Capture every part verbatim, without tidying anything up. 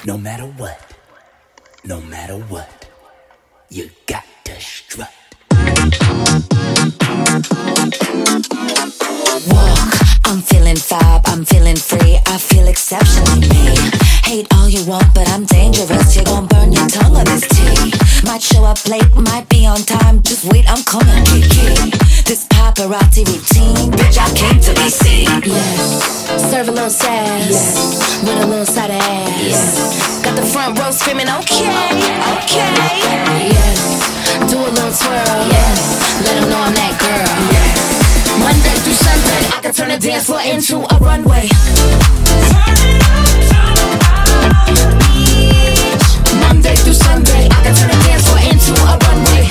No matter what, no matter what, you got to strut. Walk, I'm feeling vibe, I'm feeling free, I feel exceptionally me. Hate all you want, but I'm dangerous, you're gon' burn your tongue on this tea. Might show up late, might be on time, just wait, I'm coming, Kiki. This paparazzi routine, bitch, I came to be seen. Yes, serve a little sass, yes, with a little side of ass. Yes, got the front row screaming, okay, okay. Yes, do a little twirl, yes, let them know I'm that girl. Yes, Monday through Sunday, I can turn the dance floor into a runway. Monday through Sunday, I can turn the dance floor into a runway.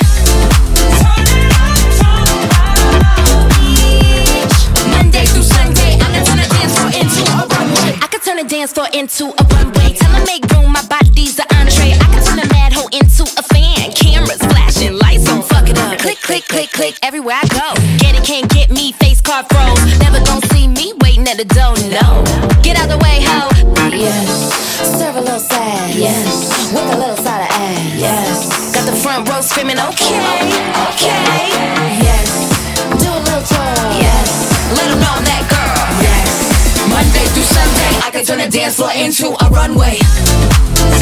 Monday through Sunday, I can turn the dance floor into a runway. I can turn the dance floor into a runway. Tell them make room, my body's an entree. I can turn a mad hoe into a fan. Cameras flashing, lights on, fuck it up. Click, click, click, click, everywhere I go. Get it, can't get me, face card froze. Never gon' see me waiting at the door, no. Get out the way, ho. Yes, serve a little sad, yes, with a little side of ass. Yes, got the front row screaming, okay, okay. Yes, do a little twirl. Yes, let them know I'm that girl. Yes, Monday through Sunday, I can turn the dance floor into a runway.